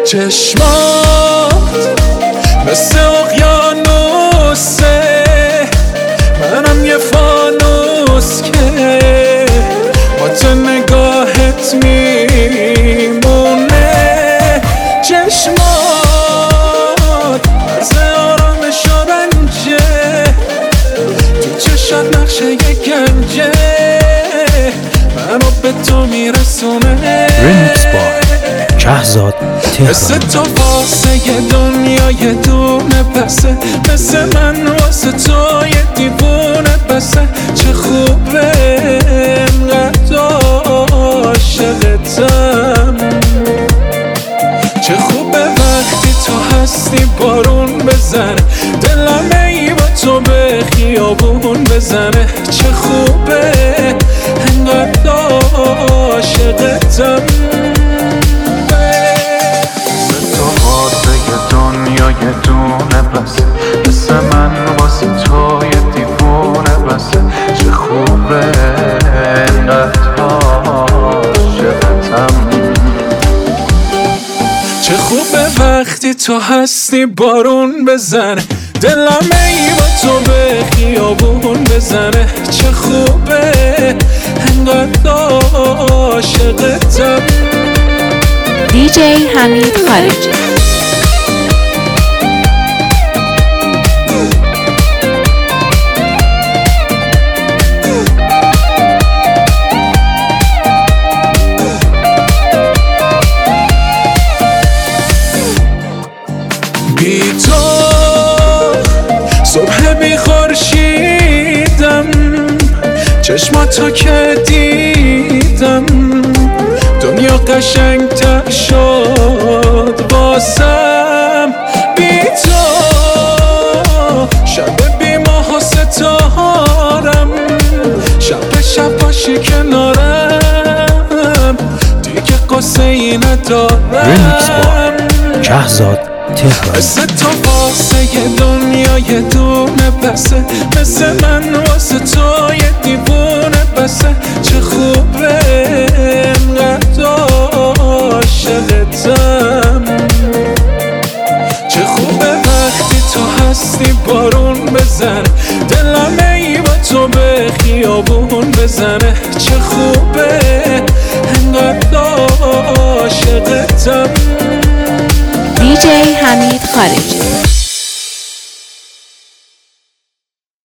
چشمات مثل اقیانوسه، منم یه فانوس که با تو نگاهت میمونه. چشمات از آرامش و رنجه، تو چشات نقشه یه گنجه، منو به تو میرسونه. ریمیکس با شهزاد تهرانی. مثل تو واسه یه دنیا یه دونه بسه، مثل من واسه تو یه دیوونه بسه. چه خوبه انقدر عاشقتم، چه خوبه وقتی تو هستی بارون بزنه، دلم ای با تو به خیابون بزنه. چه خوبه انقدر عاشقتم. یه دونه بسه، مثل من واسه تو یه دیوونه بسه. چه خوبه انقدر عاشقتم، چه خوبه وقتی تو هستی بارون بزنه، دلم ای با تو به خیابون بزنه. چه خوبه انقدر عاشقتم. دیجی حمید خارجی. بی تو صبح بی خورشیدم، چشماتو که دیدم دنیا قشنگ‌تر شد واسم. بی تو شب بی ماه و ستارم، شب باشی کنارم، دیگه قصه ای ندارم. ریمیکس با شهزاد تهرانی. مثل تو واسه یه دنیا یه دونه بسه، مثل من واسه تو یه دیوونه بسه. چه خوبه انقدر عاشقتم، چه خوبه وقتی تو هستی بارون بزنه، دلم ای با تو به خیابون بزنه. چه خوبه انقدر عاشقتم. دیجی حمید خارجی.